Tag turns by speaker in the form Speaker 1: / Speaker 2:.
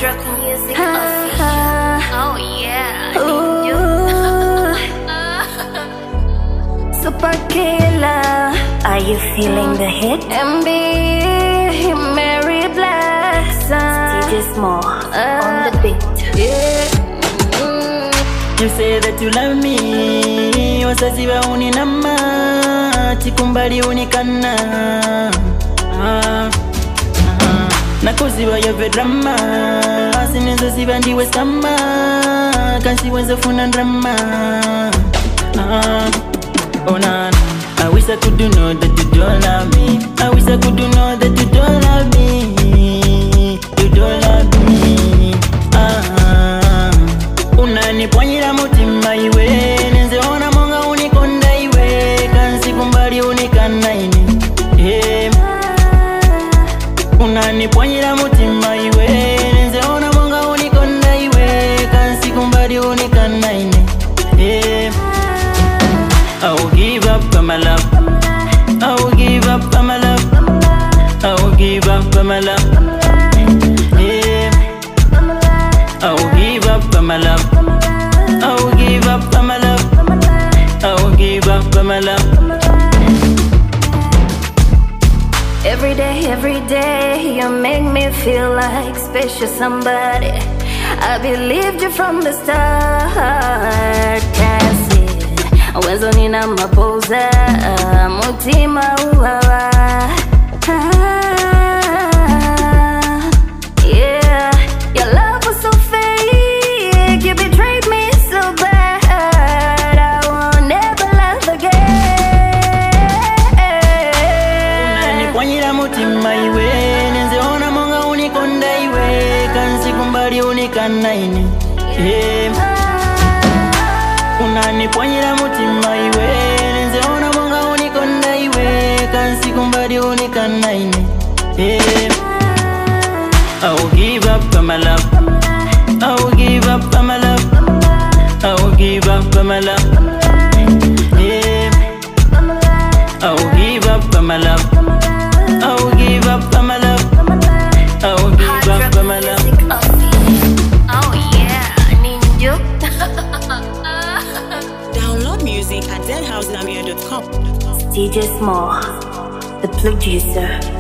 Speaker 1: Drug music official. Oh yeah,
Speaker 2: Super killer, are you feeling the hit? MB, Mary Black Sun, DJ Small on the beat.
Speaker 1: yeah.
Speaker 3: You say that you love me, wasazi wa uninama, chikumbali unikana. Nakuziwa yove drama, sinezo ziva ndiwe sama, kansi wenzo funa drama. Oh na, I wish I could know that you don't love me. I wish I could know that you don't love me. You don't love me. Unaniponyera mutima iwe, nenze ona monga unikonda iwe, kansi kumbali unikana ini. Unaniponyera mutima iwe, nenze ona monga unikonda iwe, kansi kumbali unikana ini. I will give up for my love. I will give up for my love. I will give up for my love. I will give up for my love. I will give up for my love. I will give up for my love.
Speaker 2: Every day, you make me feel like special somebody. I believed you from the start. Can't see Wenzo nina mapoza, mutima uwawa. Yeah, your love was so fake, you betrayed me so bad. I won't never love again.
Speaker 3: Unaniponyera mutima iwe, nenze ona monga unikonda iwe, kansi kumbali unikana ini. Unaniponyera mutima iwe, nenze ona monga unikonda iwe, kansi kumbali unikana ini. I will give up for my love. I will give up for my love. I will give up for my love. I will give up for my love. I will give up for my love. I will give up for my love.
Speaker 1: Music official. Oh yeah, ninja.
Speaker 4: Download music at deadhousenamir.com.
Speaker 2: DJ Small, the producer.